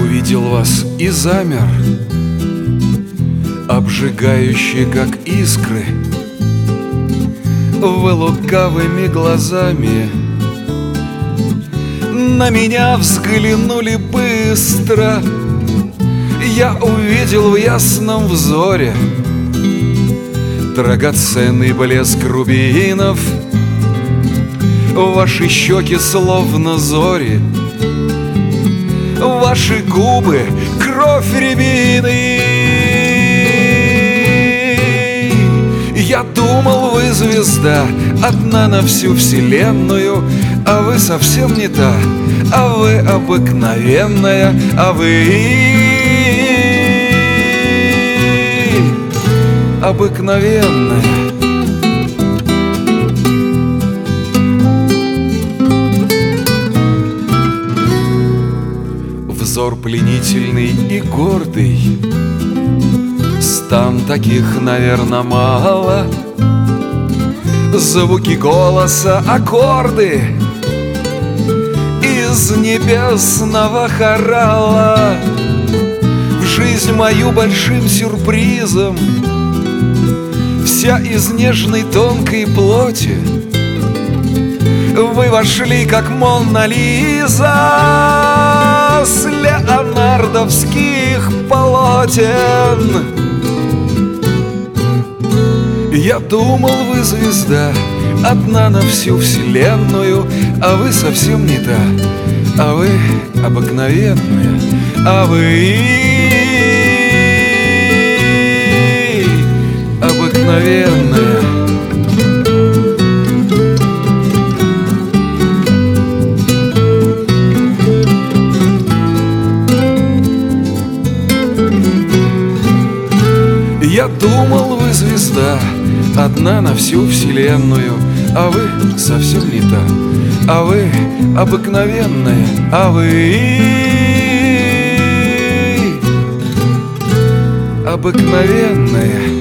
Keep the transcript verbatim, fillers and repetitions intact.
увидел вас и замер, обжигающий, как искры. Вы лукавыми глазами на меня взглянули быстро. Я увидел в ясном взоре драгоценный блеск рубинов. Ваши щеки словно зори, ваши губы — кровь рябины. Я думал, вы звезда, одна на всю вселенную, а вы совсем не та, а вы обыкновенная, а вы обыкновенная. Взор пленительный и гордый, стан таких, наверно, мало. Звуки голоса, аккорды из небесного хорала. В жизнь мою большим сюрпризом, вся из нежной тонкой плоти, вы вошли, как Мона Лиза с леонардовских полотен. Я думал, вы звезда, одна на всю вселенную, а вы совсем не та, а вы обыкновенная, а вы обыкновенная. Я думал, вы звезда, одна на всю вселенную, а вы совсем не та, а вы обыкновенная, а вы обыкновенная.